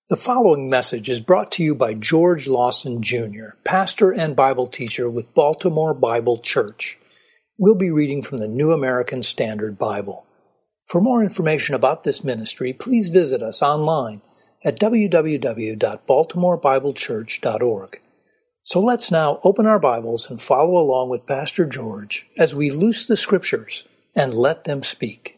The following message is brought to you by George Lawson Jr., pastor and Bible teacher with Baltimore Bible Church. We'll be reading from the New American Standard Bible. For more information about this ministry, please visit us online at www.baltimorebiblechurch.org. So let's now open our Bibles and follow along with Pastor George as we loose the Scriptures and let them speak.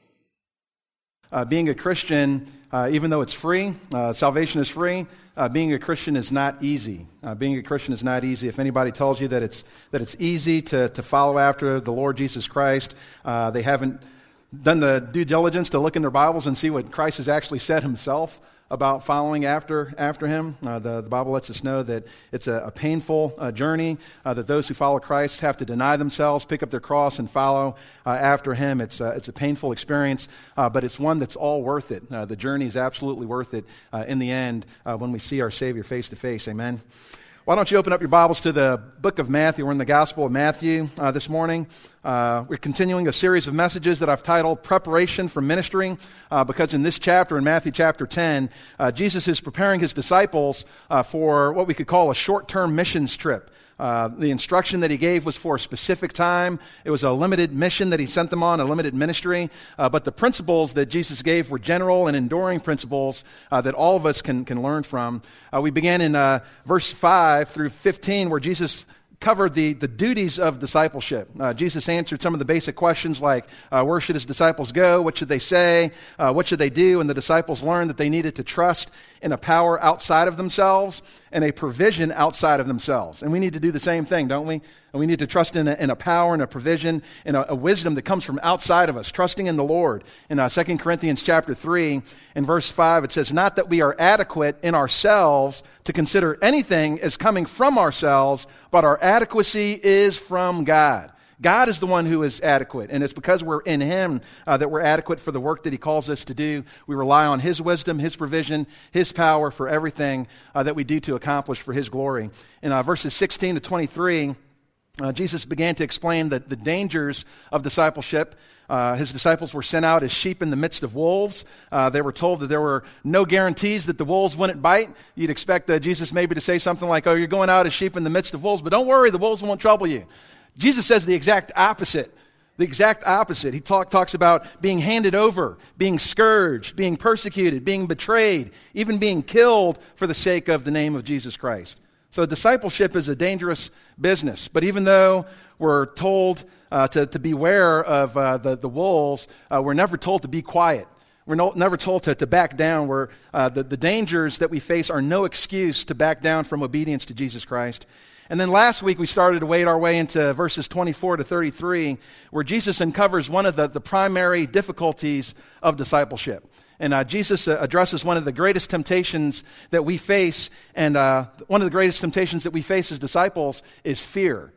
Being a Christian, even though it's free, salvation is free, being a Christian is not easy. Being a Christian is not easy. If anybody tells you that it's easy to follow after the Lord Jesus Christ, they haven't done the due diligence to look in their Bibles and see what Christ has actually said himself about following after him. The Bible lets us know that it's a painful journey, that those who follow Christ have to deny themselves, pick up their cross, and follow after him. It's a painful experience, but it's one that's all worth it. The journey is absolutely worth it in the end when we see our Savior face to face. Amen. Why don't you open up your Bibles to the book of Matthew? We're in the Gospel of Matthew this morning. We're continuing a series of messages that I've titled Preparation for Ministry, because in this chapter, in Matthew chapter 10, Jesus is preparing his disciples for what we could call a short-term missions trip. The instruction that he gave was for a specific time. It was a limited mission that he sent them on, a limited ministry. But the principles that Jesus gave were general and enduring principles that all of us can learn from. We began in verse 5 through 15, where Jesus covered the duties of discipleship. Jesus answered some of the basic questions like, where should his disciples go? What should they say? What should they do? And the disciples learned that they needed to trust in a power outside of themselves and a provision outside of themselves. And we need to do the same thing, don't we? And we need to trust in a power and a provision and a wisdom that comes from outside of us, trusting in the Lord. In 2 Corinthians chapter 3, in verse 5, it says, not that we are adequate in ourselves to consider anything as coming from ourselves, but our adequacy is from God. God is the one who is adequate, and it's because we're in him that we're adequate for the work that he calls us to do. We rely on his wisdom, his provision, his power for everything that we do to accomplish for his glory. In verses 16 to 23, Jesus began to explain the dangers of discipleship. His disciples were sent out as sheep in the midst of wolves. They were told that there were no guarantees that the wolves wouldn't bite. You'd expect Jesus maybe to say something like, oh, you're going out as sheep in the midst of wolves, but don't worry, the wolves won't trouble you. Jesus says the exact opposite. The exact opposite. He talks about being handed over, being scourged, being persecuted, being betrayed, even being killed for the sake of the name of Jesus Christ. So discipleship is a dangerous business. But even though we're told to beware of the wolves, we're never told to be quiet. We're never told to back down. The dangers that we face are no excuse to back down from obedience to Jesus Christ. And then last week we started to wade our way into verses 24 to 33, where Jesus uncovers one of the primary difficulties of discipleship. And Jesus addresses one of the greatest temptations that we face, and one of the greatest temptations that we face as disciples is fear.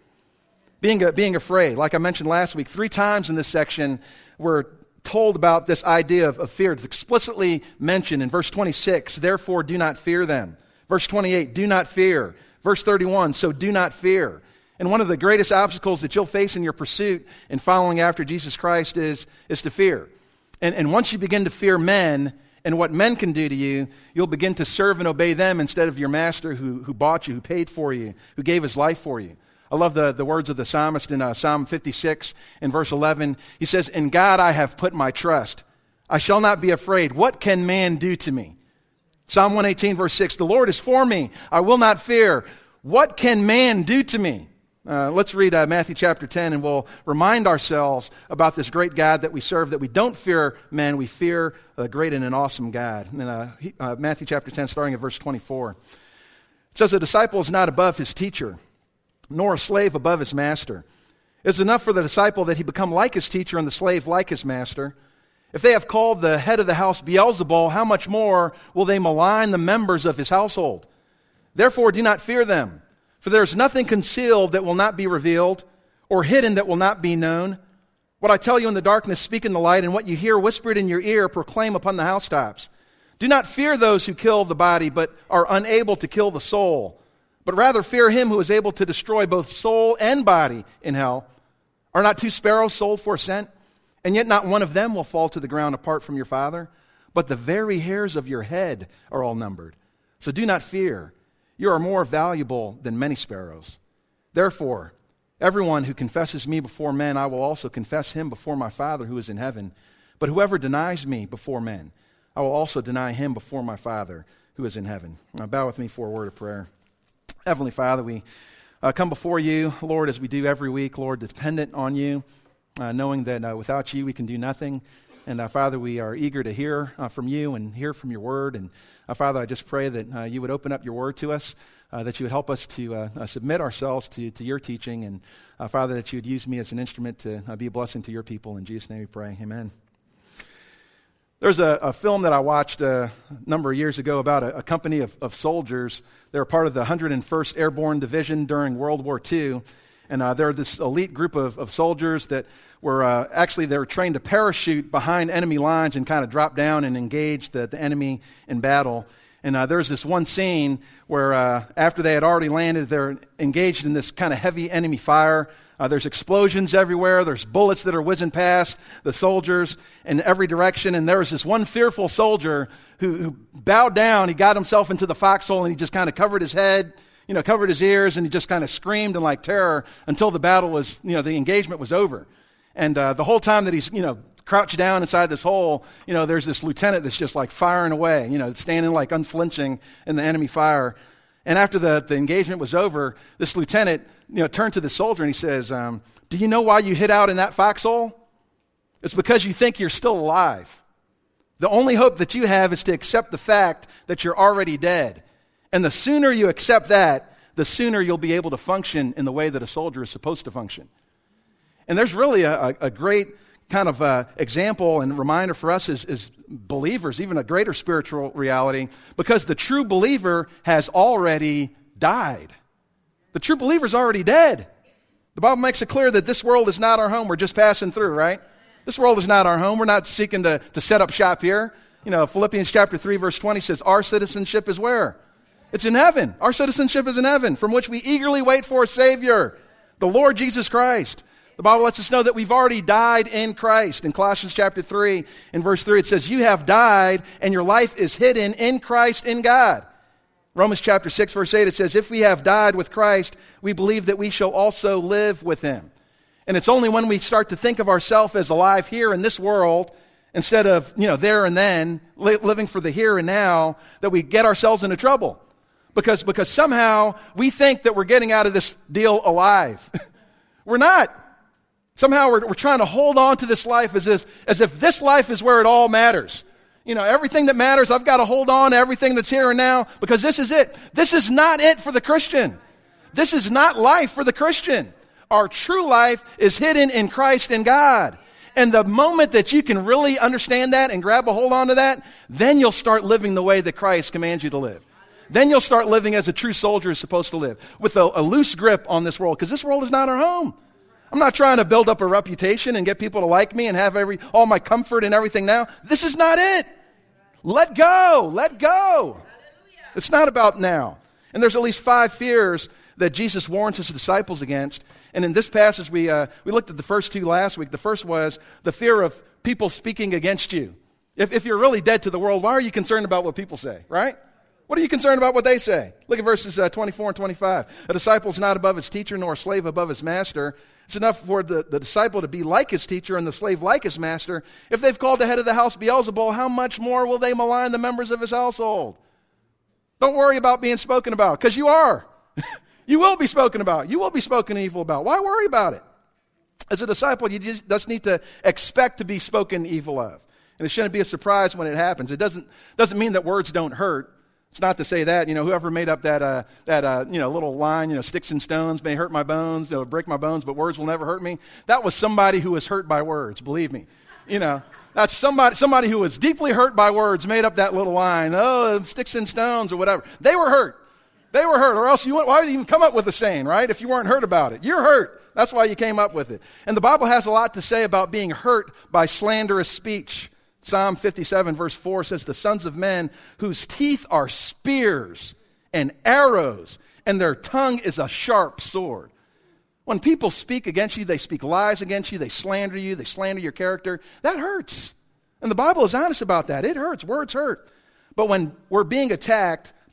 Being afraid. Like I mentioned last week, 3 times in this section we're told about this idea of fear. It's explicitly mentioned in verse 26, therefore do not fear them. Verse 28, do not fear. Verse 31, so do not fear. And one of the greatest obstacles that you'll face in your pursuit in following after Jesus Christ is to fear. And once you begin to fear men and what men can do to you, you'll begin to serve and obey them instead of your master who bought you, who paid for you, who gave his life for you. I love the words of the psalmist in Psalm 56 in verse 11. He says, in God I have put my trust. I shall not be afraid. What can man do to me? Psalm 118 verse 6, the Lord is for me. I will not fear. What can man do to me? Let's read Matthew chapter 10, and we'll remind ourselves about this great God that we serve, that we don't fear men, we fear a great and an awesome God. And Matthew chapter 10, starting at verse 24. It says, a disciple is not above his teacher, nor a slave above his master. It's enough for the disciple that he become like his teacher and the slave like his master. If they have called the head of the house Beelzebul, how much more will they malign the members of his household? Therefore do not fear them. For there is nothing concealed that will not be revealed, or hidden that will not be known. What I tell you in the darkness, speak in the light, and what you hear whispered in your ear, proclaim upon the housetops. Do not fear those who kill the body, but are unable to kill the soul. But rather fear him who is able to destroy both soul and body in hell. Are not 2 sparrows sold for a cent? And yet not one of them will fall to the ground apart from your Father. But the very hairs of your head are all numbered. So do not fear. You are more valuable than many sparrows. Therefore, everyone who confesses me before men, I will also confess him before my Father who is in heaven. But whoever denies me before men, I will also deny him before my Father who is in heaven." Now bow with me for a word of prayer. Heavenly Father, we come before you, Lord, as we do every week, Lord, dependent on you, knowing that without you we can do nothing. And Father, we are eager to hear from you and hear from your word. And Father, I just pray that you would open up your word to us, that you would help us to submit ourselves to your teaching. And Father, that you would use me as an instrument to be a blessing to your people. In Jesus' name we pray. Amen. There's a film that I watched a number of years ago about a company of soldiers. They were part of the 101st Airborne Division during World War II. And they're this elite group of soldiers that were they were trained to parachute behind enemy lines and kind of drop down and engage the enemy in battle. And there's this one scene where after they had already landed, they're engaged in this kind of heavy enemy fire. There's explosions everywhere. There's bullets that are whizzing past the soldiers in every direction. And there was this one fearful soldier who bowed down. He got himself into the foxhole and he just kind of covered his head, covered his ears, and he just kind of screamed in like terror until the battle was, the engagement was over. And the whole time that he's, crouched down inside this hole, there's this lieutenant that's just like firing away, standing like unflinching in the enemy fire. And after the engagement was over, this lieutenant, turned to the soldier and he says, "Do you know why you hid out in that foxhole? It's because you think you're still alive. The only hope that you have is to accept the fact that you're already dead. And the sooner you accept that, the sooner you'll be able to function in the way that a soldier is supposed to function." And there's really a great kind of example and reminder for us as believers, even a greater spiritual reality, because the true believer has already died. The true believer's already dead. The Bible makes it clear that this world is not our home. We're just passing through, right? This world is not our home. We're not seeking to set up shop here. Philippians chapter 3, verse 20 says, our citizenship is where? It's in heaven. Our citizenship is in heaven, from which we eagerly wait for a Savior, the Lord Jesus Christ. The Bible lets us know that we've already died in Christ. In Colossians chapter 3, in verse 3, it says, you have died, and your life is hidden in Christ in God. Romans chapter 6, verse 8, it says, if we have died with Christ, we believe that we shall also live with him. And it's only when we start to think of ourselves as alive here in this world, instead of, there and then, living for the here and now, that we get ourselves into trouble. Because somehow we think that we're getting out of this deal alive. We're not. Somehow we're trying to hold on to this life as if this life is where it all matters. Everything that matters, I've got to hold on to everything that's here and now because this is it. This is not it for the Christian. This is not life for the Christian. Our true life is hidden in Christ and God. And the moment that you can really understand that and grab a hold on to that, then you'll start living the way that Christ commands you to live. Then you'll start living as a true soldier is supposed to live, with a loose grip on this world, because this world is not our home. I'm not trying to build up a reputation and get people to like me and have all my comfort and everything now. This is not it. Let go. Let go. Hallelujah. It's not about now. And there's at least 5 fears that Jesus warns his disciples against. And in this passage, we looked at the first 2 last week. The first was the fear of people speaking against you. If you're really dead to the world, why are you concerned about what people say, right? What are you concerned about what they say? Look at verses 24 and 25. A disciple is not above his teacher, nor a slave above his master. It's enough for the disciple to be like his teacher and the slave like his master. If they've called the head of the house Beelzebul, how much more will they malign the members of his household? Don't worry about being spoken about, because you are. You will be spoken about. You will be spoken evil about. Why worry about it? As a disciple, you just need to expect to be spoken evil of. And it shouldn't be a surprise when it happens. It doesn't mean that words don't hurt. It's not to say that, whoever made up that little line, sticks and stones may hurt my bones, they'll break my bones, but words will never hurt me. That was somebody who was hurt by words, believe me. That's somebody who was deeply hurt by words made up that little line, sticks and stones or whatever. They were hurt. Or else why would you even come up with a saying, right? If you weren't hurt about it. You're hurt. That's why you came up with it. And the Bible has a lot to say about being hurt by slanderous speech. Psalm 57 verse 4 says, the sons of men whose teeth are spears and arrows, and their tongue is a sharp sword. When people speak against you, they speak lies against you, they slander you, they slander your character. That hurts. And the Bible is honest about that. It hurts. Words hurt. But when we're being attacked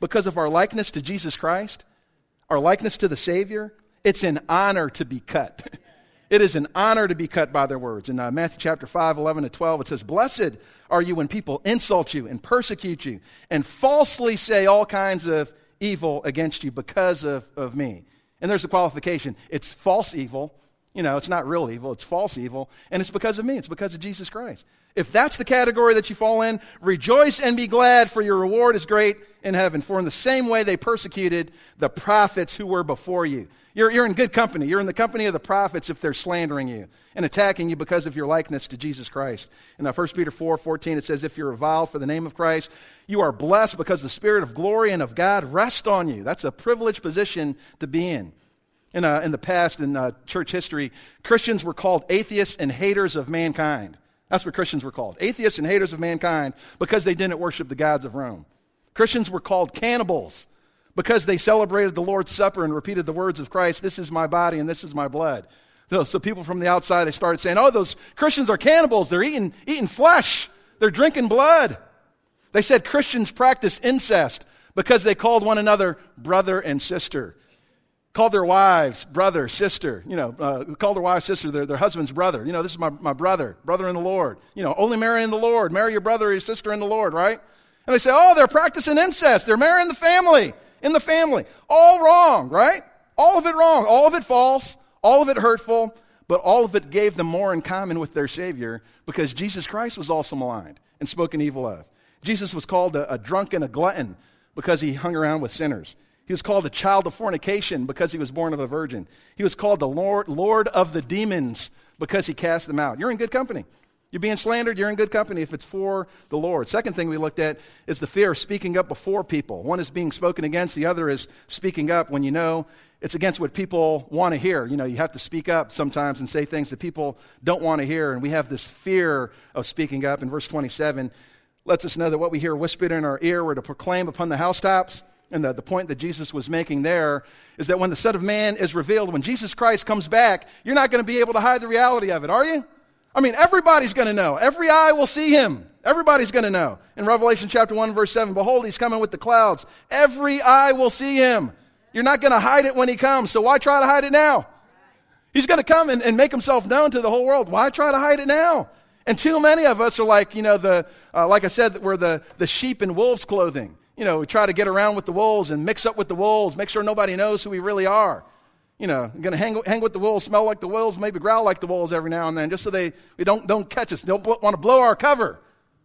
because of our likeness to Jesus Christ, our likeness to the Savior, it's an honor to be cut. It is an honor to be cut by their words. In Matthew chapter 5, 11 to 12, it says, "Blessed are you when people insult you and persecute you and falsely say all kinds of evil against you because of me." And there's a qualification. It's false evil. It's not real evil. It's false evil. And it's because of me. It's because of Jesus Christ. If that's the category that you fall in, rejoice and be glad, for your reward is great in heaven. For in the same way they persecuted the prophets who were before you. You're in good company. You're in the company of the prophets if they're slandering you and attacking you because of your likeness to Jesus Christ. In 1 Peter 4:14, it says, "If you're reviled for the name of Christ, you are blessed because the Spirit of glory and of God rest on you." That's a privileged position to be in. In the past, in church history, Christians were called atheists and haters of mankind. That's what Christians were called. Atheists and haters of mankind because they didn't worship the gods of Rome. Christians were called cannibals because they celebrated the Lord's Supper and repeated the words of Christ, "This is my body and this is my blood." So people from the outside, they started saying, "Oh, those Christians are cannibals. They're eating flesh. They're drinking blood." They said Christians practice incest because they called one another brother and sister. Called their wives brother, sister. Called their wives sister, their husband's brother. This is my brother in the Lord. Only marry in the Lord. Marry your brother or your sister in the Lord, right? And they say, "Oh, they're practicing incest. They're marrying the family. In the family." All wrong, right? All of it wrong. All of it false. All of it hurtful. But all of it gave them more in common with their Savior because Jesus Christ was also maligned and spoken evil of. Jesus was called a drunk and a glutton because he hung around with sinners. He was called a child of fornication because he was born of a virgin. He was called the Lord of the demons because he cast them out. You're in good company. You're being slandered, you're in good company if it's for the Lord. Second thing we looked at is the fear of speaking up before people. One is being spoken against, the other is speaking up when you know it's against what people want to hear. You have to speak up sometimes and say things that people don't want to hear, and we have this fear of speaking up. In verse 27, lets us know that what we hear whispered in our ear we're to proclaim upon the housetops. And the point that Jesus was making there is that when the Son of Man is revealed, when Jesus Christ comes back, you're not going to be able to hide the reality of it, are you? I mean, everybody's going to know. Every eye will see him. Everybody's going to know. In Revelation chapter 1, verse 7, "Behold, he's coming with the clouds. Every eye will see him." You're not going to hide it when he comes, so why try to hide it now? He's going to come and make himself known to the whole world. Why try to hide it now? And too many of us are like, like I said, we're the sheep in wolves' clothing. We try to get around with the wolves and mix up with the wolves, make sure nobody knows who we really are. Going to hang with the wolves, smell like the wolves, maybe growl like the wolves every now and then, just so we don't catch us, don't want to blow our cover.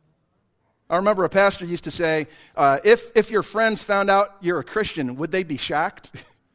I remember a pastor used to say, if your friends found out you're a Christian, would they be shocked?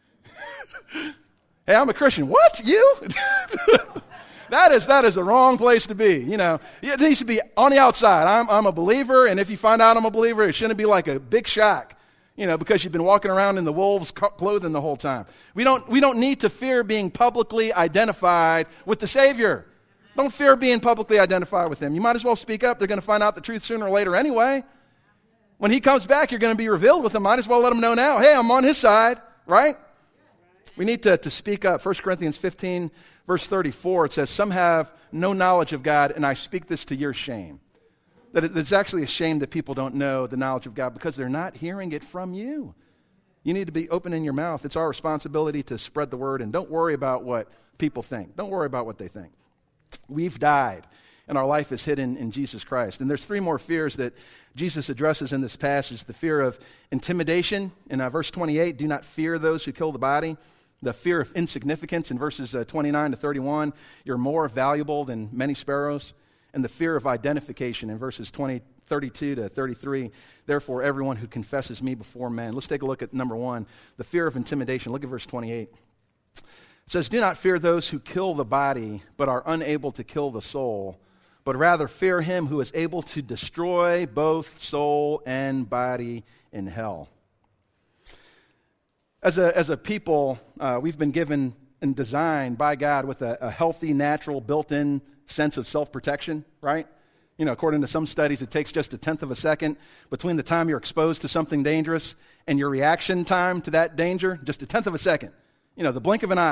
Hey, I'm a Christian. What? You? That is the wrong place to be. It needs to be on the outside. I'm a believer, and if you find out I'm a believer, it shouldn't be like a big shock, because you've been walking around in the wolves' clothing the whole time. We don't need to fear being publicly identified with the Savior. Don't fear being publicly identified with him. You might as well speak up. They're going to find out the truth sooner or later anyway. When he comes back, you're going to be revealed with him. Might as well let him know now. Hey, I'm on his side, right? We need to speak up. 1 Corinthians 15, verse 34, it says, "Some have no knowledge of God, and I speak this to your shame." That it's actually a shame that people don't know the knowledge of God because they're not hearing it from you. You need to be opening your mouth. It's our responsibility to spread the word, and don't worry about what people think. Don't worry about what they think. We've died, and our life is hidden in Jesus Christ. And there's three more fears that Jesus addresses in this passage. The fear of intimidation in verse 28, "Do not fear those who kill the body." The fear of insignificance in verses 29 to 31, "You're more valuable than many sparrows." And the fear of identification in verses 32 to 33, "Therefore, everyone who confesses me before men." Let's take a look at number one, the fear of intimidation. Look at verse 28. It says, "Do not fear those who kill the body, but are unable to kill the soul, but rather fear him who is able to destroy both soul and body in hell." As a people, we've been given and designed by God with a healthy, natural, built-in sense of self-protection, right? According to some studies, it takes just 1/10 of a second between the time you're exposed to something dangerous and your reaction time to that danger, just 1/10 of a second. The blink of an eye.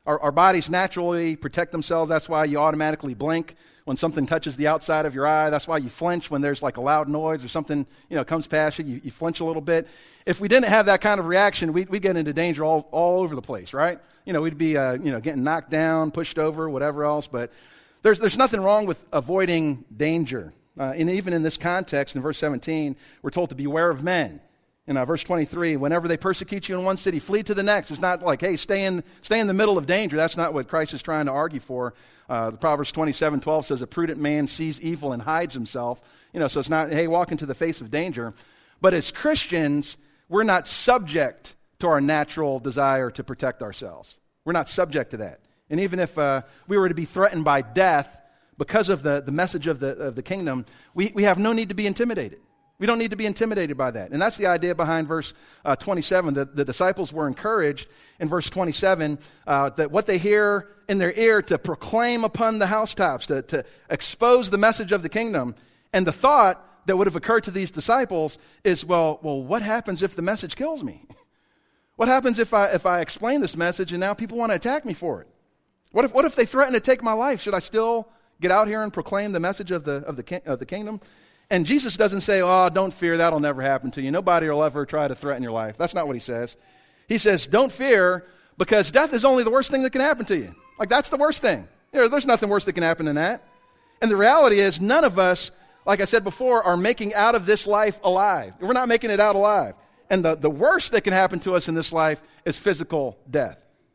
Our bodies naturally protect themselves. That's why you automatically blink when something touches the outside of your eye. That's why you flinch when there's like a loud noise or something, comes past you. You flinch a little bit. If we didn't have that kind of reaction, we'd get into danger all over the place, right? We'd be, getting knocked down, pushed over, whatever else. But there's nothing wrong with avoiding danger. And even in this context, in verse 17, we're told to beware of men. In verse 23, whenever they persecute you in one city, flee to the next. It's not like, hey, stay in the middle of danger. That's not what Christ is trying to argue for. The Proverbs 27:12 says, a prudent man sees evil and hides himself. So it's not, hey, walk into the face of danger. But as Christians, we're not subject to our natural desire to protect ourselves. We're not subject to that. And even if we were to be threatened by death because of the message of the kingdom, we have no need to be intimidated. We don't need to be intimidated by that. And that's the idea behind verse 27. The disciples were encouraged in verse 27 that what they hear in their ear to proclaim upon the housetops, to expose the message of the kingdom. And the thought that would have occurred to these disciples is, well, what happens if the message kills me? What happens if I explain this message and now people want to attack me for it? What if they threaten to take my life? Should I still get out here and proclaim the message of the kingdom? And Jesus doesn't say, oh, don't fear, that'll never happen to you. Nobody will ever try to threaten your life. That's not what he says. He says, don't fear, because death is only the worst thing that can happen to you. Like, that's the worst thing. There's nothing worse that can happen than that. And the reality is, none of us, like I said before, are making out of this life alive. We're not making it out alive. And the worst that can happen to us in this life is physical death.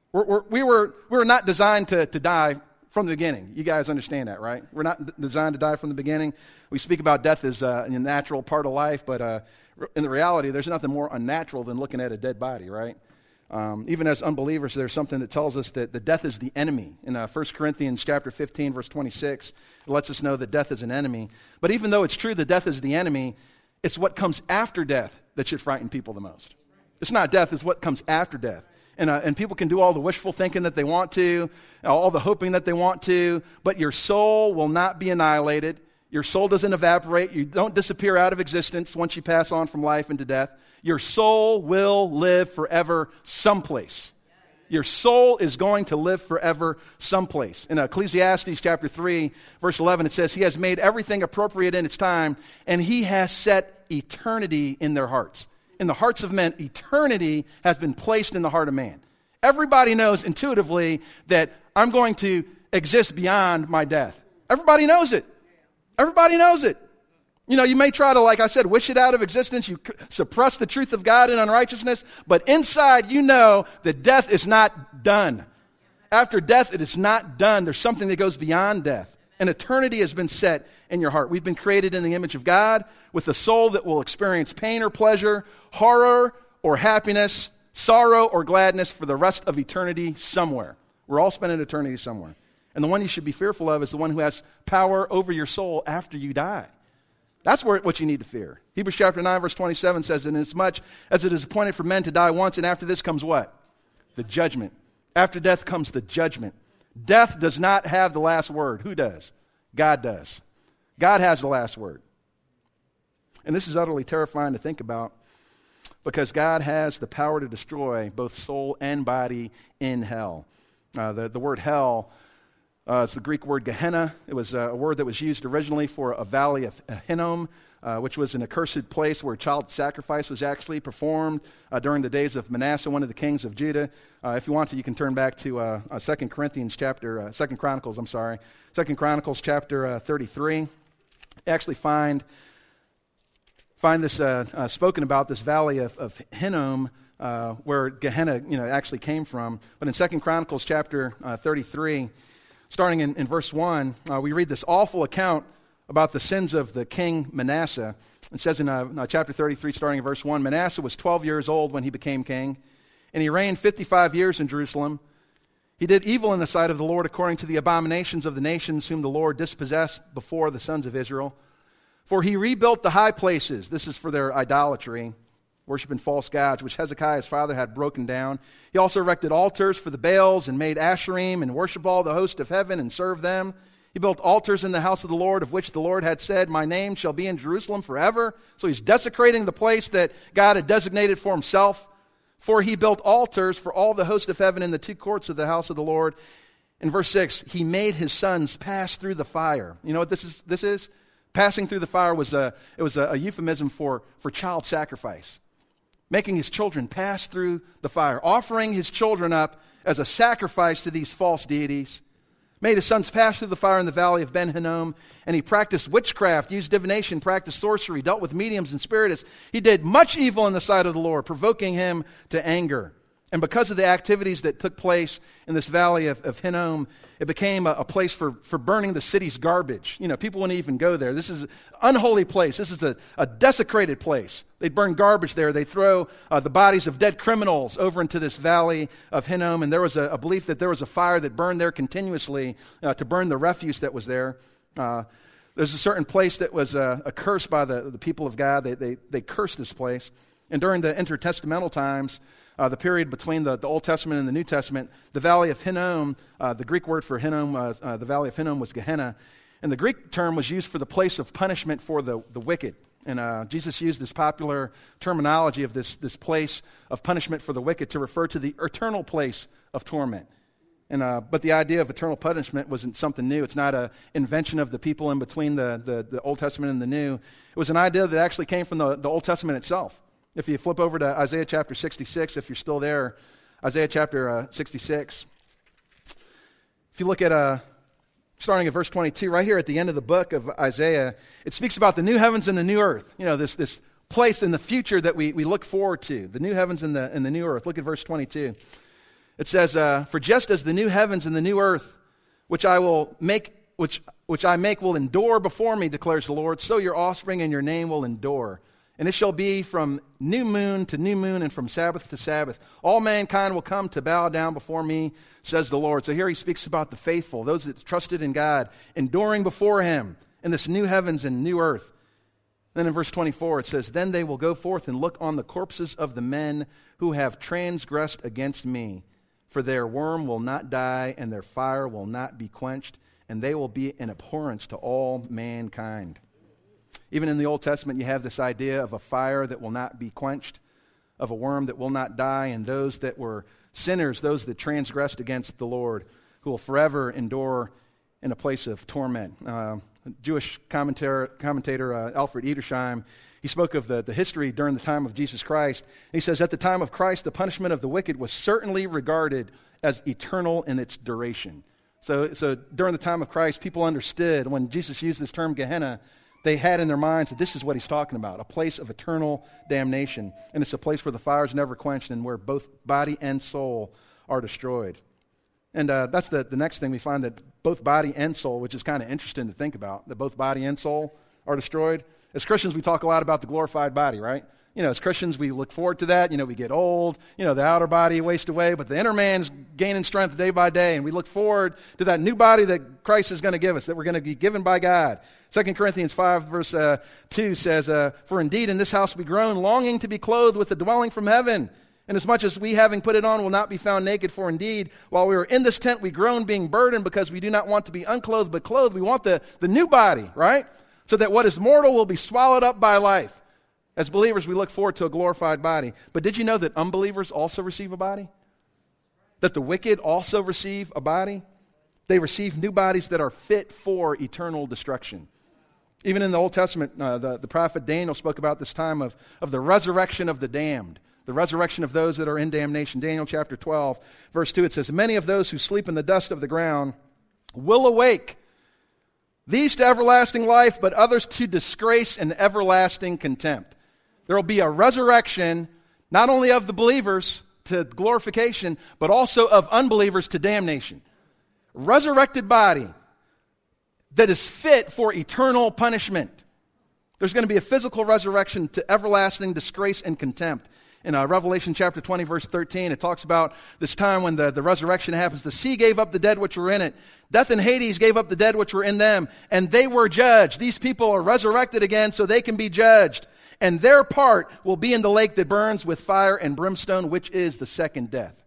We were not designed to die from the beginning. You guys understand that, right? We're not designed to die from the beginning. We speak about death as a natural part of life, but in the reality, there's nothing more unnatural than looking at a dead body, right? Even as unbelievers, there's something that tells us that the death is the enemy. In 1 Corinthians chapter 15, verse 26, it lets us know that death is an enemy. But even though it's true that death is the enemy, it's what comes after death that should frighten people the most. It's not death, it's what comes after death. And people can do all the wishful thinking that they want to, all the hoping that they want to, but your soul will not be annihilated. Your soul doesn't evaporate. You don't disappear out of existence once you pass on from life into death. Your soul will live forever someplace. Your soul is going to live forever someplace. In Ecclesiastes chapter 3, verse 11, it says, he has made everything appropriate in its time, and he has set eternity in their hearts. In the hearts of men, eternity has been placed in the heart of man. Everybody knows intuitively that I'm going to exist beyond my death. Everybody knows it. Everybody knows it. You may try to, like I said, wish it out of existence. You suppress the truth of God in unrighteousness. But inside, you know that death is not done. After death, it is not done. There's something that goes beyond death. And eternity has been set in your heart. We've been created in the image of God with a soul that will experience pain or pleasure, horror or happiness, sorrow or gladness for the rest of eternity somewhere. We're all spending eternity somewhere. And the one you should be fearful of is the one who has power over your soul after you die. That's what you need to fear. Hebrews chapter 9, verse 27 says, inasmuch as it is appointed for men to die once, and after this comes what? The judgment. After death comes the judgment. Death does not have the last word. Who does? God does. God has the last word. And this is utterly terrifying to think about because God has the power to destroy both soul and body in hell. The word hell, it's the Greek word Gehenna. It was a word that was used originally for a valley of Hinnom, which was an accursed place where child sacrifice was actually performed during the days of Manasseh, one of the kings of Judah. If you want to, you can turn back to 2 Chronicles chapter 33. You actually find this spoken about, this valley of Hinnom, where Gehenna actually came from. But in 2 Chronicles chapter 33, starting in verse 1, we read this awful account about the sins of the king Manasseh. It says in chapter 33, starting in verse 1, Manasseh was 12 years old when he became king, and he reigned 55 years in Jerusalem. He did evil in the sight of the Lord according to the abominations of the nations whom the Lord dispossessed before the sons of Israel. For he rebuilt the high places. This is for their idolatry, worshiping false gods, which Hezekiah his father had broken down. He also erected altars for the Baals and made Asherim and worshiped all the host of heaven and served them. He built altars in the house of the Lord, of which the Lord had said, my name shall be in Jerusalem forever. So he's desecrating the place that God had designated for himself. For he built altars for all the host of heaven in the two courts of the house of the Lord. In verse 6, he made his sons pass through the fire. You know what this is? Passing through the fire was a euphemism for child sacrifice. Making his children pass through the fire. Offering his children up as a sacrifice to these false deities. Made his sons pass through the fire in the valley of Ben Hinnom, and he practiced witchcraft, used divination, practiced sorcery, dealt with mediums and spiritists. He did much evil in the sight of the Lord, provoking him to anger. And because of the activities that took place in this valley of Hinnom, it became a place for burning the city's garbage. You know, people wouldn't even go there. This is an unholy place. This is a desecrated place. They'd burn garbage there. They'd throw the bodies of dead criminals over into this valley of Hinnom. And there was a belief that there was a fire that burned there continuously to burn the refuse that was there. There's a certain place that was accursed by the people of God. They cursed this place. And during the intertestamental times, the period between the Old Testament and the New Testament, the Valley of Hinnom, the Greek word for Hinnom, the Valley of Hinnom was Gehenna. And the Greek term was used for the place of punishment for the wicked. And Jesus used this popular terminology of this place of punishment for the wicked to refer to the eternal place of torment. But the idea of eternal punishment wasn't something new. It's not an invention of the people in between the Old Testament and the New. It was an idea that actually came from the Old Testament itself. If you flip over to Isaiah chapter 66, if you're still there, Isaiah chapter 66. If you look at, starting at verse 22, right here at the end of the book of Isaiah, it speaks about the new heavens and the new earth. You know, this place in the future that we look forward to, the new heavens and the new earth. Look at verse 22. It says, "For just as the new heavens and the new earth, which I make will endure before me, declares the Lord, so your offspring and your name will endure. And it shall be from new moon to new moon and from Sabbath to Sabbath. All mankind will come to bow down before me, says the Lord." So here he speaks about the faithful, those that trusted in God, enduring before him in this new heavens and new earth. Then in verse 24 it says, "Then they will go forth and look on the corpses of the men who have transgressed against me. For their worm will not die and their fire will not be quenched, and they will be an abhorrence to all mankind." Even in the Old Testament, you have this idea of a fire that will not be quenched, of a worm that will not die, and those that were sinners, those that transgressed against the Lord, who will forever endure in a place of torment. Jewish commentator Alfred Edersheim, he spoke of the history during the time of Jesus Christ. He says, "At the time of Christ, the punishment of the wicked was certainly regarded as eternal in its duration." So during the time of Christ, people understood when Jesus used this term Gehenna, they had in their minds that this is what he's talking about, a place of eternal damnation. And it's a place where the fire is never quenched and where both body and soul are destroyed. And that's the next thing we find, that both body and soul, which is kind of interesting to think about, that both body and soul are destroyed. As Christians, we talk a lot about the glorified body, right? You know, as Christians, we look forward to that. You know, we get old. You know, the outer body wastes away, but the inner man's gaining strength day by day. And we look forward to that new body that Christ is going to give us, that we're going to be given by God. 2 Corinthians 5, verse 2 says, "For indeed in this house we groan, longing to be clothed with the dwelling from heaven. Inasmuch as we, having put it on, will not be found naked. For indeed, while we were in this tent, we groan, being burdened, because we do not want to be unclothed, but clothed." We want the new body, right? So that what is mortal will be swallowed up by life. As believers, we look forward to a glorified body. But did you know that unbelievers also receive a body? That the wicked also receive a body? They receive new bodies that are fit for eternal destruction. Even in the Old Testament, the prophet Daniel spoke about this time of the resurrection of the damned, the resurrection of those that are in damnation. Daniel chapter 12, verse 2, it says, "Many of those who sleep in the dust of the ground will awake, these to everlasting life, but others to disgrace and everlasting contempt." There will be a resurrection, not only of the believers to glorification, but also of unbelievers to damnation. Resurrected body that is fit for eternal punishment. There's going to be a physical resurrection to everlasting disgrace and contempt. In Revelation chapter 20, verse 13, it talks about this time when the resurrection happens. "The sea gave up the dead which were in it. Death and Hades gave up the dead which were in them, and they were judged." These people are resurrected again so they can be judged. "And their part will be in the lake that burns with fire and brimstone, which is the second death."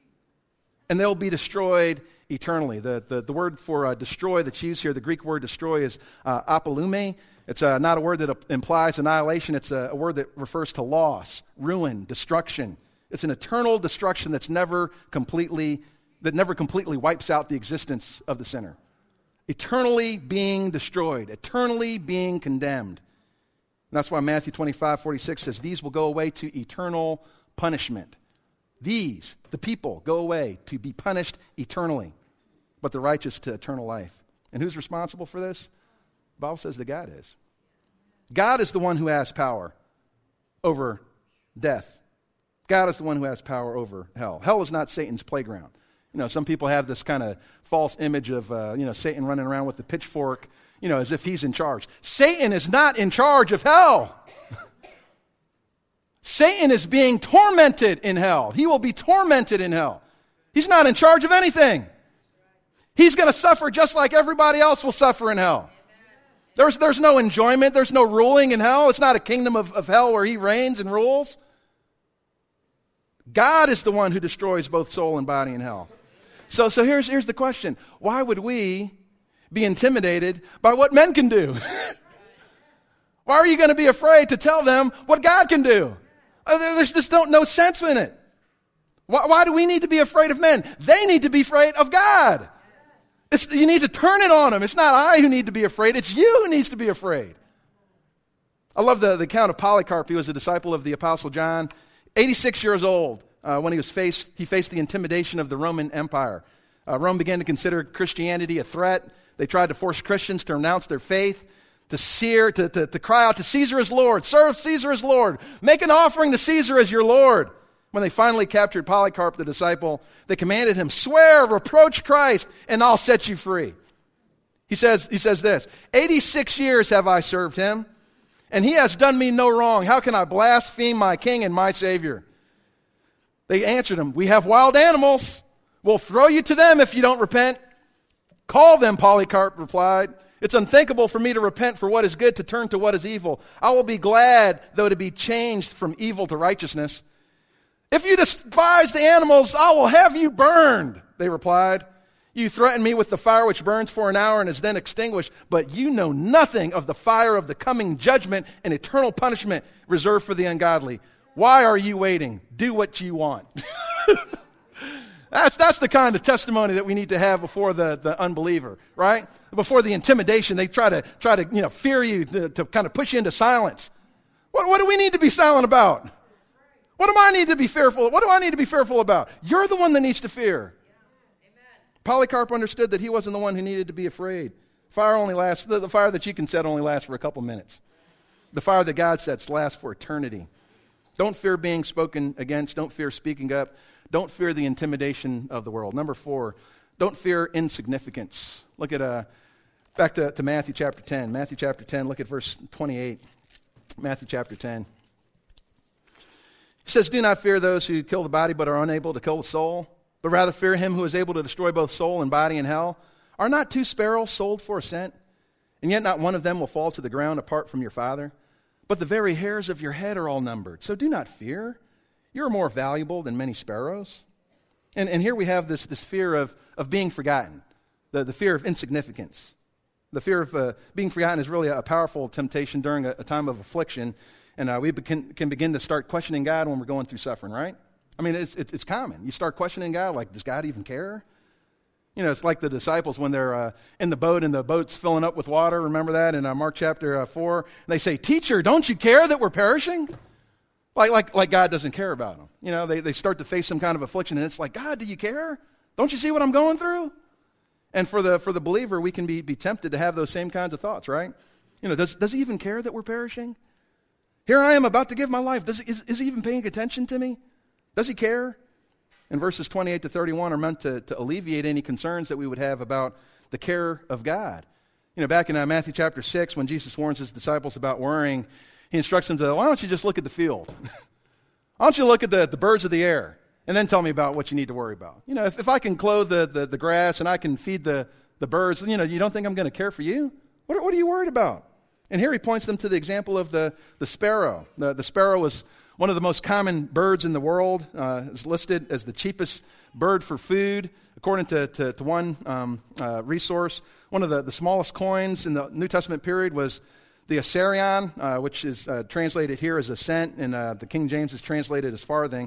And they'll be destroyed eternally. The word for destroy that's used here, the Greek word destroy, is apolume. It's not a word that implies annihilation. It's a word that refers to loss, ruin, destruction. It's an eternal destruction that never completely wipes out the existence of the sinner. Eternally being destroyed, eternally being condemned. And that's why Matthew 25:46 says, these will go away to eternal punishment. These, the people, go away to be punished eternally, but the righteous to eternal life. And who's responsible for this? The Bible says that God is. God is the one who has power over death. God is the one who has power over hell. Hell is not Satan's playground. You know, some people have this kind of false image of, Satan running around with a pitchfork, as if he's in charge. Satan is not in charge of hell. Satan is being tormented in hell. He will be tormented in hell. He's not in charge of anything. He's going to suffer just like everybody else will suffer in hell. There's no enjoyment. There's no ruling in hell. It's not a kingdom of hell where he reigns and rules. God is the one who destroys both soul and body in hell. So here's the question. Why would we be intimidated by what men can do? Why are you going to be afraid to tell them what God can do? There's just no sense in it. Why do we need to be afraid of men? They need to be afraid of God. You need to turn it on them. It's not I who need to be afraid. It's you who needs to be afraid. I love the account of Polycarp. He was a disciple of the Apostle John. 86 years old when he faced the intimidation of the Roman Empire. Rome began to consider Christianity a threat. They tried to force Christians to renounce their faith, to cry out to Caesar as Lord, serve Caesar as Lord, make an offering to Caesar as your Lord. When they finally captured Polycarp, the disciple, they commanded him, swear, reproach Christ, and I'll set you free. He says this, 86 years have I served him, and he has done me no wrong. How can I blaspheme my king and my Savior? They answered him, we have wild animals. We'll throw you to them if you don't repent. Call them, Polycarp replied. It's unthinkable for me to repent for what is good to turn to what is evil. I will be glad, though, to be changed from evil to righteousness. If you despise the animals, I will have you burned, they replied. You threaten me with the fire which burns for an hour and is then extinguished, but you know nothing of the fire of the coming judgment and eternal punishment reserved for the ungodly. Why are you waiting? Do what you want. That's the kind of testimony that we need to have before the unbeliever, right? Before the intimidation, they try to fear you, to kind of push you into silence. What do we need to be silent about? What do I need to be fearful? What do I need to be fearful about? You're the one that needs to fear. Yeah. Polycarp understood that he wasn't the one who needed to be afraid. Fire only lasts, the fire that you can set only lasts for a couple minutes. The fire that God sets lasts for eternity. Don't fear being spoken against. Don't fear speaking up. Don't fear the intimidation of the world. Number 4, don't fear insignificance. Look at, back to Matthew chapter 10. Matthew chapter 10, look at verse 28. Matthew chapter 10. He says, do not fear those who kill the body but are unable to kill the soul, but rather fear him who is able to destroy both soul and body in hell. Are not 2 sparrows sold for a cent? And yet not one of them will fall to the ground apart from your Father. But the very hairs of your head are all numbered. So do not fear. You are more valuable than many sparrows. And here we have this fear of being forgotten, the fear of insignificance. The fear of being forgotten is really a powerful temptation during a time of affliction. And we can begin to start questioning God when we're going through suffering, right? I mean, it's common. You start questioning God, like, does God even care? It's like the disciples when they're in the boat and the boat's filling up with water. Remember that in Mark chapter 4? And they say, teacher, don't you care that we're perishing? Like God doesn't care about them. They start to face some kind of affliction, and it's like, God, do you care? Don't you see what I'm going through? And for the believer, we can be tempted to have those same kinds of thoughts, right? Does he even care that we're perishing? Here I am about to give my life. Is he even paying attention to me? Does he care? And verses 28 to 31 are meant to alleviate any concerns that we would have about the care of God. Back in Matthew chapter 6, when Jesus warns his disciples about worrying, he instructs them to, why don't you just look at the field? Why don't you look at the birds of the air and then tell me about what you need to worry about? If I can clothe the grass and I can feed the birds, you don't think I'm going to care for you? What are you worried about? And here he points them to the example of the sparrow. The sparrow was one of the most common birds in the world. It's listed as the cheapest bird for food. According to one resource, one of the smallest coins in the New Testament period was the assarion, which is translated here as a cent, and the King James is translated as farthing.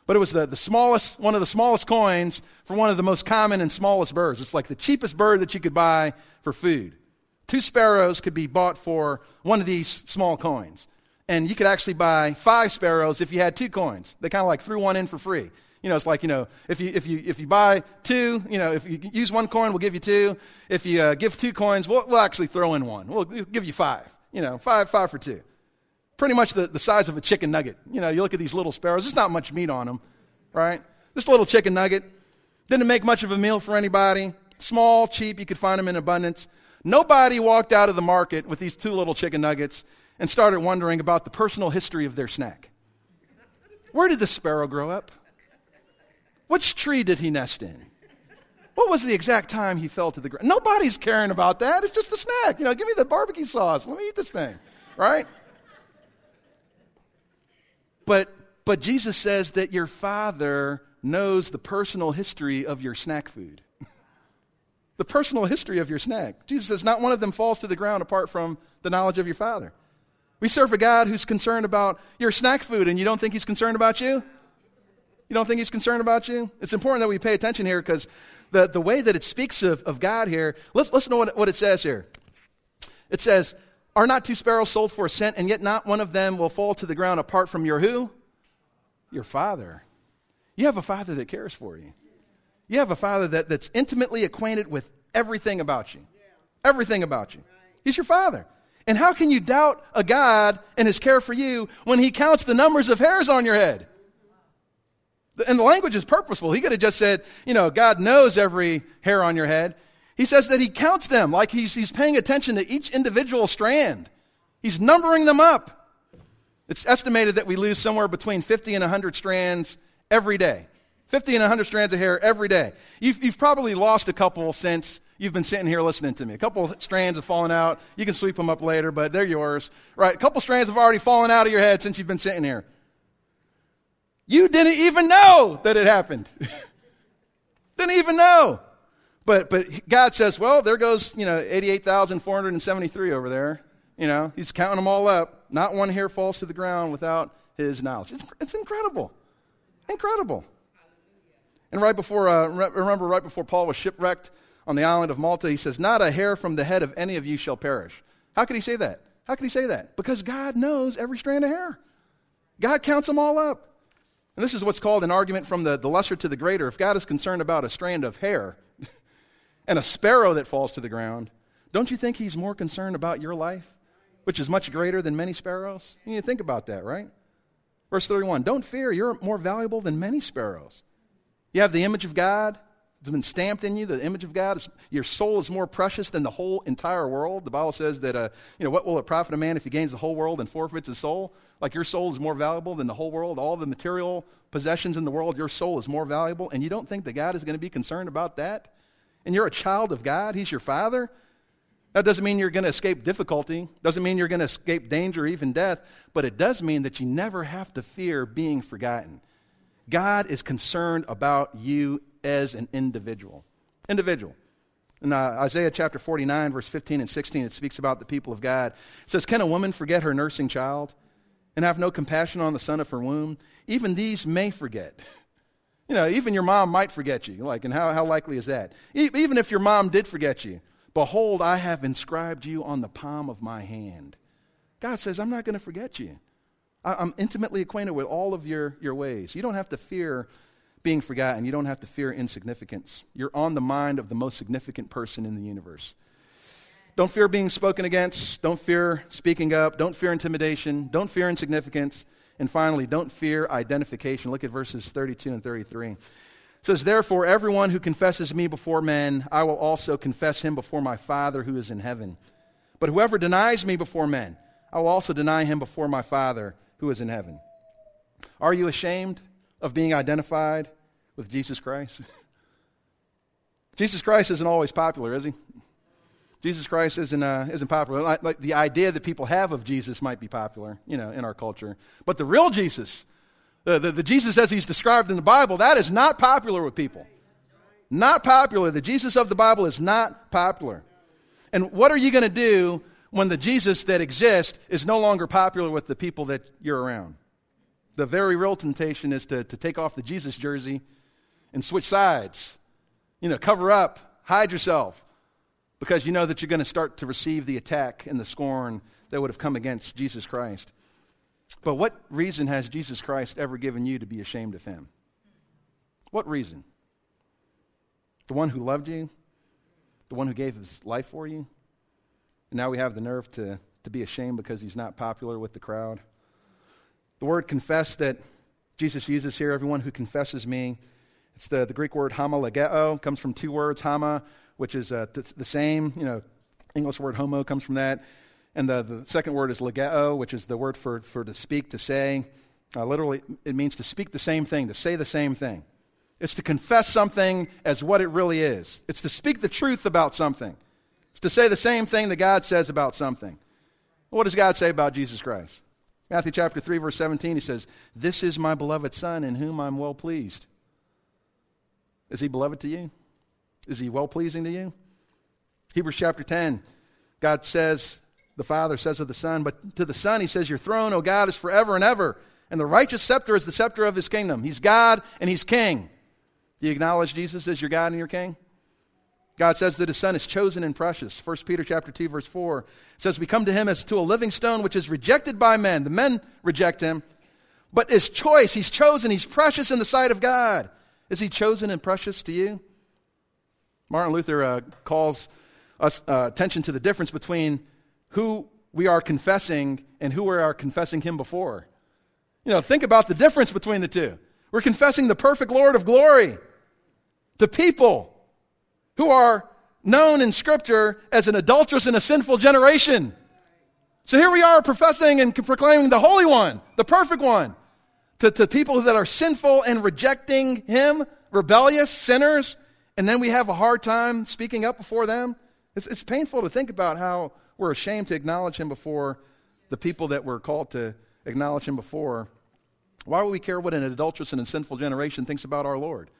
But it was the smallest, one of the smallest coins for one of the most common and smallest birds. It's like the cheapest bird that you could buy for food. 2 sparrows could be bought for one of these small coins. And you could actually buy 5 sparrows if you had 2 coins. They kind of like threw one in for free. It's like, if you buy 2, if you use 1 coin, we'll give you 2. If you give 2 coins, we'll actually throw in 1. We'll give you 5. 5 for 2. Pretty much the size of a chicken nugget. You look at these little sparrows. There's not much meat on them, right? This little chicken nugget didn't make much of a meal for anybody. Small, cheap, you could find them in abundance. Nobody walked out of the market with these 2 little chicken nuggets and started wondering about the personal history of their snack. Where did the sparrow grow up? Which tree did he nest in? What was the exact time he fell to the ground? Nobody's caring about that. It's just a snack. Give me the barbecue sauce. Let me eat this thing, right? But Jesus says that your Father knows the personal history of your snack food. The personal history of your snack. Jesus says not one of them falls to the ground apart from the knowledge of your Father. We serve a God who's concerned about your snack food, and you don't think he's concerned about you? You don't think he's concerned about you? It's important that we pay attention here because the way that it speaks of God here, listen to what it says here. It says, are not 2 sparrows sold for a cent, and yet not one of them will fall to the ground apart from your who? Your Father. You have a Father that cares for you. You have a Father that's intimately acquainted with everything about you. Everything about you. He's your Father. And how can you doubt a God and his care for you when he counts the numbers of hairs on your head? And the language is purposeful. He could have just said, God knows every hair on your head. He says that he counts them like he's paying attention to each individual strand. He's numbering them up. It's estimated that we lose somewhere between 50 and 100 strands every day. 50 and 100 strands of hair every day. You've probably lost a couple since you've been sitting here listening to me. A couple of strands have fallen out. You can sweep them up later, but they're yours. Right? A couple strands have already fallen out of your head since you've been sitting here. You didn't even know that it happened. Didn't even know. But God says, well, there goes, 88,473 over there. He's counting them all up. Not one hair falls to the ground without his knowledge. It's incredible. Incredible. And right before Paul was shipwrecked on the island of Malta, he says, not a hair from the head of any of you shall perish. How could he say that? How could he say that? Because God knows every strand of hair. God counts them all up. And this is what's called an argument from the lesser to the greater. If God is concerned about a strand of hair and a sparrow that falls to the ground, don't you think he's more concerned about your life, which is much greater than many sparrows? You need to think about that, right? Verse 31, don't fear, you're more valuable than many sparrows. You have the image of God. It's been stamped in you, the image of God. Your soul is more precious than the whole entire world. The Bible says that, what will it profit a man if he gains the whole world and forfeits his soul? Like your soul is more valuable than the whole world. All the material possessions in the world, your soul is more valuable. And you don't think that God is going to be concerned about that? And you're a child of God. He's your Father. That doesn't mean you're going to escape difficulty. Doesn't mean you're going to escape danger or even death. But it does mean that you never have to fear being forgotten. God is concerned about you as an individual. In Isaiah chapter 49, verse 15 and 16, it speaks about the people of God. It says, can a woman forget her nursing child and have no compassion on the son of her womb? Even these may forget. Even your mom might forget you. And how likely is that? Even if your mom did forget you, behold, I have inscribed you on the palm of my hand. God says, I'm not going to forget you. I'm intimately acquainted with all of your ways. You don't have to fear being forgotten. You don't have to fear insignificance. You're on the mind of the most significant person in the universe. Don't fear being spoken against. Don't fear speaking up. Don't fear intimidation. Don't fear insignificance. And finally, don't fear identification. Look at verses 32 and 33. It says, therefore, everyone who confesses me before men, I will also confess him before my Father who is in heaven. But whoever denies me before men, I will also deny him before my Father who is in heaven. Are you ashamed of being identified with Jesus Christ? Jesus Christ isn't always popular, is he? Jesus Christ isn't popular. Like the idea that people have of Jesus might be popular, in our culture. But the real Jesus, the Jesus as he's described in the Bible, that is not popular with people. Not popular. The Jesus of the Bible is not popular. And what are you going to do when the Jesus that exists is no longer popular with the people that you're around? The very real temptation is to take off the Jesus jersey and switch sides. Cover up, hide yourself, because you know that you're going to start to receive the attack and the scorn that would have come against Jesus Christ. But what reason has Jesus Christ ever given you to be ashamed of him? What reason? The one who loved you? The one who gave his life for you? And now we have the nerve to be ashamed because he's not popular with the crowd. The word confess that Jesus uses here, everyone who confesses me, it's the Greek word homologeo, comes from two words, homa, which is the same, English word homo comes from that. And the second word is legeo, which is the word for to speak, to say. Literally, it means to speak the same thing, to say the same thing. It's to confess something as what it really is. It's to speak the truth about something. It's to say the same thing that God says about something. What does God say about Jesus Christ? Matthew chapter 3, verse 17, he says, "This is my beloved Son in whom I'm well pleased." Is he beloved to you? Is he well-pleasing to you? Hebrews chapter 10, God says, the Father says of the Son, but to the Son he says, "Your throne, O God, is forever and ever, and the righteous scepter is the scepter of his kingdom." He's God and he's King. Do you acknowledge Jesus as your God and your King? God says that his Son is chosen and precious. 1 Peter chapter 2, verse 4 says, "We come to him as to a living stone, which is rejected by men." The men reject him, but his choice, he's chosen, he's precious in the sight of God. Is he chosen and precious to you? Martin Luther calls us attention to the difference between who we are confessing and who we are confessing him before. Think about the difference between the two. We're confessing the perfect Lord of glory to people who are known in Scripture as an adulterous and a sinful generation. So here we are professing and proclaiming the Holy One, the perfect one, to people that are sinful and rejecting him, rebellious sinners, and then we have a hard time speaking up before them. It's painful to think about how we're ashamed to acknowledge him before the people that we're called to acknowledge him before. Why would we care what an adulterous and a sinful generation thinks about our Lord?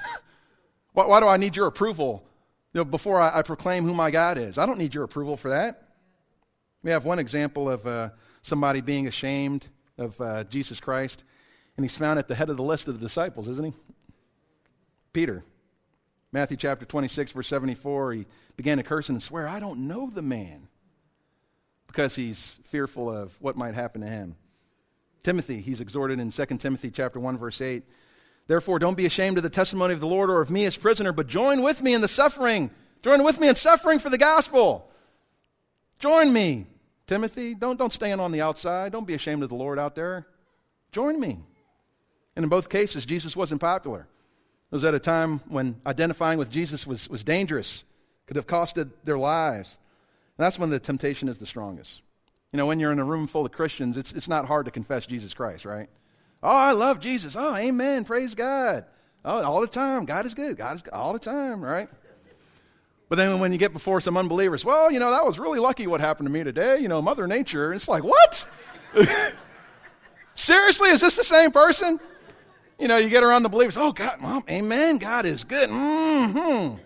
Why do I need your approval before I proclaim who my God is? I don't need your approval for that. We have one example of somebody being ashamed of Jesus Christ, and he's found at the head of the list of the disciples, isn't he? Peter. Matthew chapter 26, verse 74, he began to curse and swear, "I don't know the man," because he's fearful of what might happen to him. Timothy, he's exhorted in 2 Timothy chapter 1, verse 8, "Therefore don't be ashamed of the testimony of the Lord or of me as prisoner, but join with me in the suffering. Join with me in suffering for the gospel." Join me, Timothy. Don't stand on the outside. Don't be ashamed of the Lord out there. Join me. And in both cases, Jesus wasn't popular. It was at a time when identifying with Jesus was dangerous, could have costed their lives. And that's when the temptation is the strongest. When you're in a room full of Christians, it's not hard to confess Jesus Christ, right? "Oh, I love Jesus. Oh, amen. Praise God. Oh, all the time. God is good. God is good all the time," right? But then when you get before some unbelievers, "Well, that was really lucky what happened to me today. Mother Nature." It's like, what? Seriously? Is this the same person? You get around the believers. "Oh, God, Mom, amen. God is good." Mm-hmm.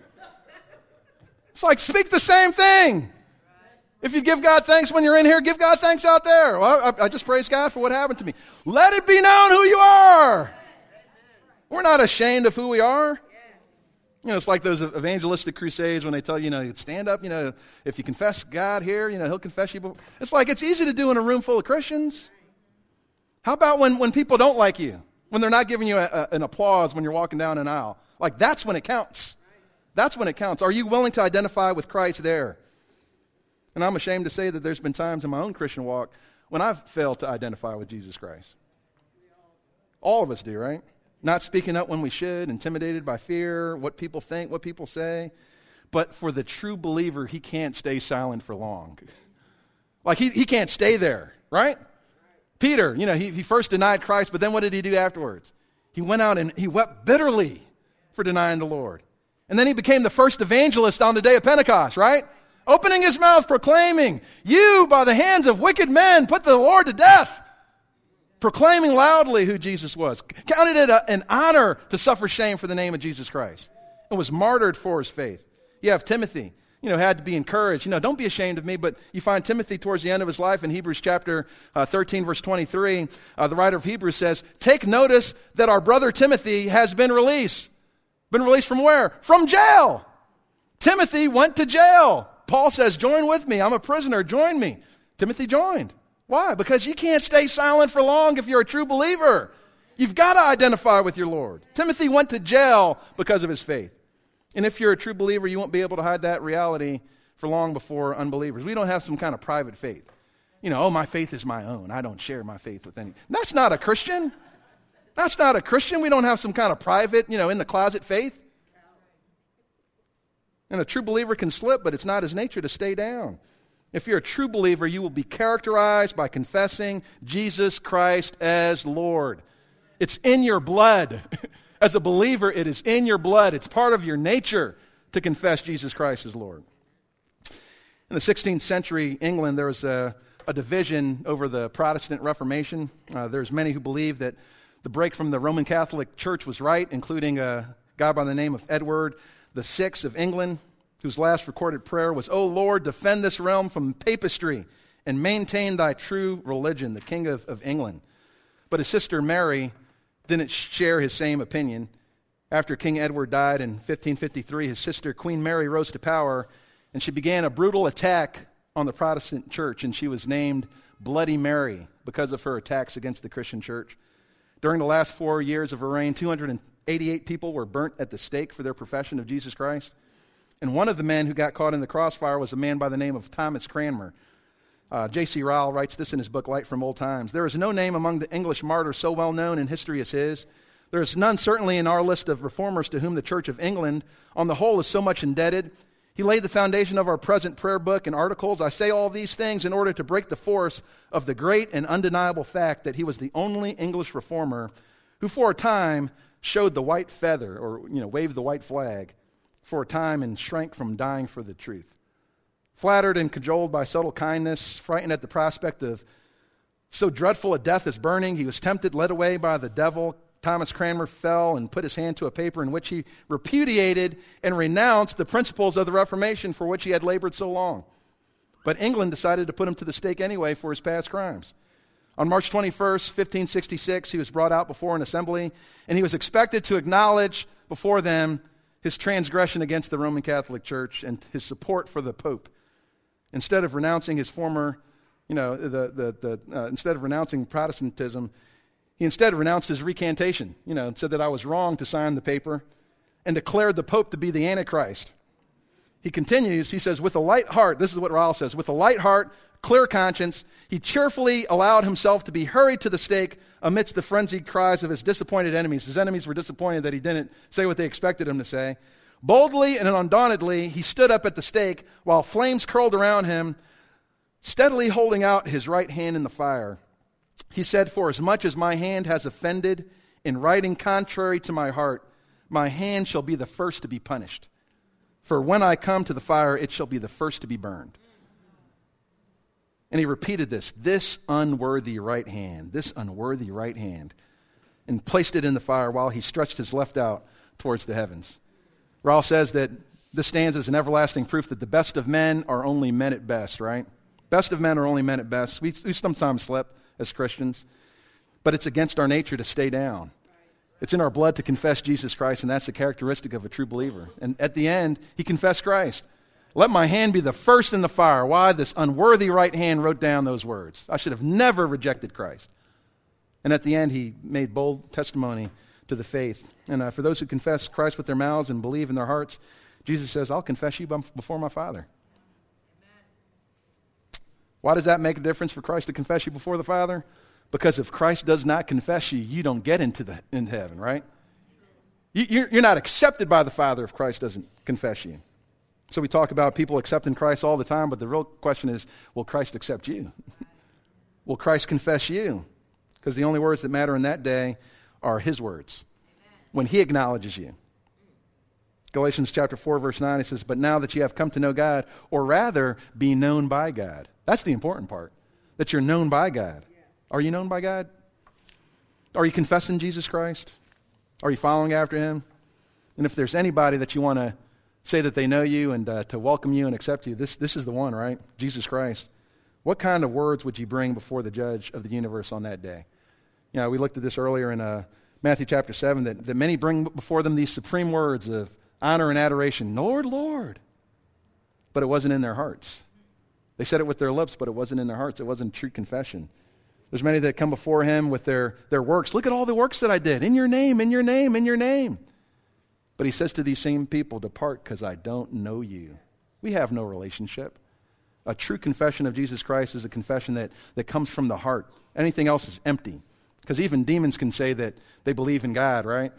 It's like, speak the same thing. If you give God thanks when you're in here, give God thanks out there. "Well, I just praise God for what happened to me." Let it be known who you are. We're not ashamed of who we are. It's like those evangelistic crusades when they tell you, stand up, if you confess God here, he'll confess you. It's like, it's easy to do in a room full of Christians. How about when people don't like you? When they're not giving you an applause when you're walking down an aisle? Like, that's when it counts. That's when it counts. Are you willing to identify with Christ there? And I'm ashamed to say that there's been times in my own Christian walk when I've failed to identify with Jesus Christ. All of us do, right? Not speaking up when we should, intimidated by fear, what people think, what people say. But for the true believer, he can't stay silent for long. Like, he can't stay there, right? Peter, he first denied Christ, but then what did he do afterwards? He went out and he wept bitterly for denying the Lord. And then he became the first evangelist on the day of Pentecost, right? Opening his mouth, proclaiming, "You, by the hands of wicked men, put the Lord to death." Proclaiming loudly who Jesus was. Counted it an honor to suffer shame for the name of Jesus Christ. And was martyred for his faith. You have Timothy. had to be encouraged. Don't be ashamed of me. But you find Timothy towards the end of his life in Hebrews chapter 13, verse 23. The writer of Hebrews says, take notice that our brother Timothy has been released. Been released from where? From jail. Timothy went to jail. Paul says, join with me. I'm a prisoner. Join me. Timothy joined. Why? Because you can't stay silent for long if you're a true believer. You've got to identify with your Lord. Timothy went to jail because of his faith. And if you're a true believer, you won't be able to hide that reality for long before unbelievers. We don't have some kind of private faith. My faith is my own. I don't share my faith with anyone. That's not a Christian. That's not a Christian. We don't have some kind of private, in the closet faith. And a true believer can slip, but it's not his nature to stay down. If you're a true believer, you will be characterized by confessing Jesus Christ as Lord. It's in your blood. As a believer, it is in your blood. It's part of your nature to confess Jesus Christ as Lord. In the 16th century England, there was a division over the Protestant Reformation. There's many who believe that the break from the Roman Catholic Church was right, including a guy by the name of Edward VI of England, whose last recorded prayer was, O Lord, defend this realm from papistry and maintain thy true religion, the King of England. But his sister Mary didn't share his same opinion. After King Edward died in 1553, his sister Queen Mary rose to power, and she began a brutal attack on the Protestant church, and she was named Bloody Mary because of her attacks against the Christian church. During the last 4 years of her reign, 288 people were burnt at the stake for their profession of Jesus Christ. And one of the men who got caught in the crossfire was a man by the name of Thomas Cranmer. J.C. Ryle writes this in his book, Light from Old Times. There is no name among the English martyrs so well known in history as his. There is none certainly in our list of reformers to whom the Church of England on the whole is so much indebted. He laid the foundation of our present prayer book and articles. I say all these things in order to break the force of the great and undeniable fact that he was the only English reformer who for a time showed the white feather, or waved the white flag for a time and shrank from dying for the truth. Flattered and cajoled by subtle kindness, frightened at the prospect of so dreadful a death as burning, he was tempted, led away by the devil. Thomas Cranmer fell and put his hand to a paper in which he repudiated and renounced the principles of the Reformation for which he had labored so long. But England decided to put him to the stake anyway for his past crimes. On March 21st, 1566, he was brought out before an assembly, and he was expected to acknowledge before them his transgression against the Roman Catholic Church and his support for the Pope. Instead of renouncing his former, instead of renouncing Protestantism, he instead renounced his recantation, and said that I was wrong to sign the paper, and declared the Pope to be the Antichrist. He continues, he says, with a light heart, this is what Ryle says, with a light heart, clear conscience, he cheerfully allowed himself to be hurried to the stake amidst the frenzied cries of his disappointed enemies. His enemies were disappointed that he didn't say what they expected him to say. Boldly and undauntedly, he stood up at the stake while flames curled around him, steadily holding out his right hand in the fire. He said, for as much as my hand has offended in writing contrary to my heart, my hand shall be the first to be punished. For when I come to the fire, it shall be the first to be burned. And he repeated this unworthy right hand, and placed it in the fire while he stretched his left out towards the heavens. Ryle says that this stands as an everlasting proof that the best of men are only men at best, right? Best of men are only men at best. We sometimes slip as Christians, but it's against our nature to stay down. It's in our blood to confess Jesus Christ, and that's the characteristic of a true believer. And at the end, he confessed Christ. Let my hand be the first in the fire. Why? This unworthy right hand wrote down those words. I should have never rejected Christ. And at the end, he made bold testimony to the faith. And for those who confess Christ with their mouths and believe in their hearts, Jesus says, I'll confess you before my Father. Amen. Why does that make a difference for Christ to confess you before the Father? Because if Christ does not confess you, you don't get into heaven, right? You're not accepted by the Father if Christ doesn't confess you. So we talk about people accepting Christ all the time, but the real question is, will Christ accept you? Will Christ confess you? Because the only words that matter in that day are his words. Amen. When he acknowledges you. Galatians chapter 4, verse 9, it says, but now that you have come to know God, or rather be known by God. That's the important part, that you're known by God. Are you known by God? Are you confessing Jesus Christ? Are you following after him? And if there's anybody that you want to say that they know you and to welcome you and accept you, this is the one, right? Jesus Christ. What kind of words would you bring before the judge of the universe on that day? You know, we looked at this earlier in Matthew chapter 7, that many bring before them these supreme words of honor and adoration, Lord, Lord. But it wasn't in their hearts. They said it with their lips, but it wasn't in their hearts. It wasn't true confession. There's many that come before him with their works. Look at all the works that I did. In your name, in your name, in your name. But he says to these same people, depart because I don't know you. We have no relationship. A true confession of Jesus Christ is a confession that comes from the heart. Anything else is empty. Because even demons can say that they believe in God, right?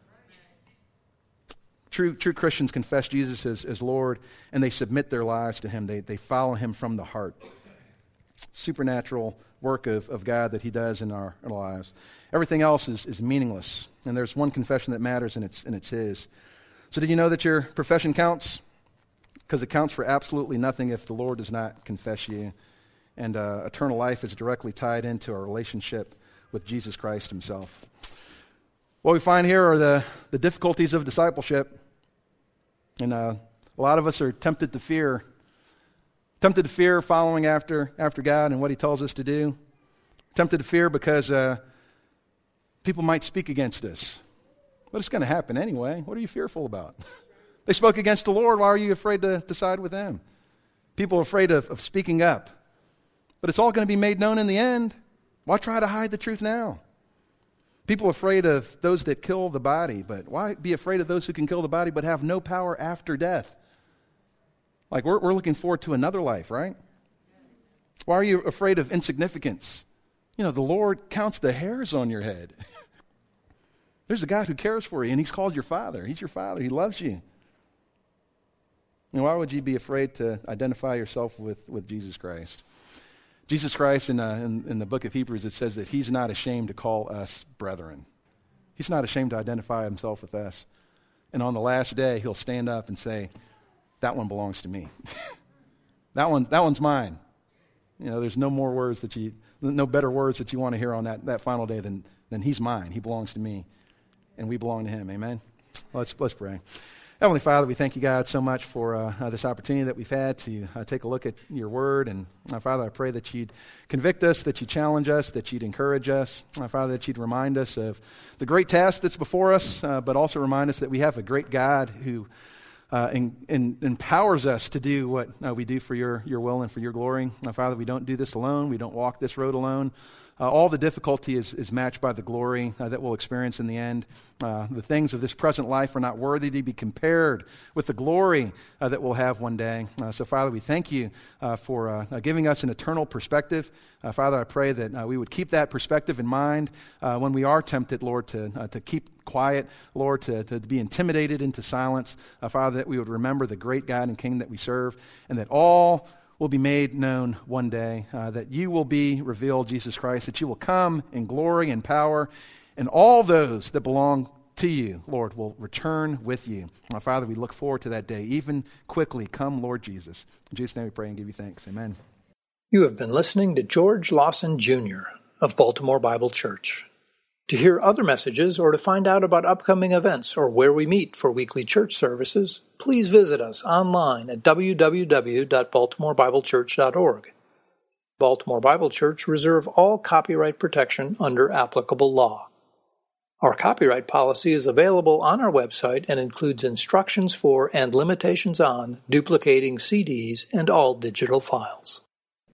True Christians confess Jesus as Lord, and they submit their lives to him. They follow him from the heart. Supernatural work of God that he does in our lives. Everything else is meaningless. And there's one confession that matters, and it's his. So did you know that your profession counts? Because it counts for absolutely nothing if the Lord does not confess you. And eternal life is directly tied into our relationship with Jesus Christ himself. What we find here are the difficulties of discipleship. And a lot of us are tempted to fear following after God and what he tells us to do. Tempted to fear because people might speak against us. But it's going to happen anyway. What are you fearful about? They spoke against the Lord. Why are you afraid to side with them? People are afraid of speaking up. But it's all going to be made known in the end. Why try to hide the truth now? People are afraid of those that kill the body, but why be afraid of those who can kill the body but have no power after death? Like we're looking forward to another life, right? Why are you afraid of insignificance? You know, the Lord counts the hairs on your head. There's a God who cares for you, and he's called your Father. He's your Father. He loves you. And why would you be afraid to identify yourself with Jesus Christ? Jesus Christ, in the book of Hebrews, it says that he's not ashamed to call us brethren. He's not ashamed to identify himself with us. And on the last day, he'll stand up and say, that one belongs to me. that one's mine. You know, there's no better words that you want to hear on that final day than he's mine. He belongs to me, and we belong to him. Amen? Let's pray. Heavenly Father, we thank you, God, so much for this opportunity that we've had to take a look at your word. And Father, I pray that you'd convict us, that you'd challenge us, that you'd encourage us. Father, that you'd remind us of the great task that's before us, but also remind us that we have a great God who empowers us to do what we do for your will and for your glory. Father, we don't do this alone. We don't walk this road alone. All the difficulty is matched by the glory that we'll experience in the end. The things of this present life are not worthy to be compared with the glory that we'll have one day. So, Father, we thank you for giving us an eternal perspective. Father, I pray that we would keep that perspective in mind when we are tempted, Lord, to keep quiet, Lord, to be intimidated into silence. Father, that we would remember the great God and King that we serve, and that all will be made known one day, that you will be revealed, Jesus Christ, that you will come in glory and power, and all those that belong to you, Lord, will return with you. Father, we look forward to that day. Even quickly, come, Lord Jesus. In Jesus' name we pray and give you thanks. Amen. You have been listening to George Lawson Jr. of Baltimore Bible Church. To hear other messages or to find out about upcoming events or where we meet for weekly church services, please visit us online at www.baltimorebiblechurch.org. Baltimore Bible Church reserve all copyright protection under applicable law. Our copyright policy is available on our website and includes instructions for and limitations on duplicating CDs and all digital files.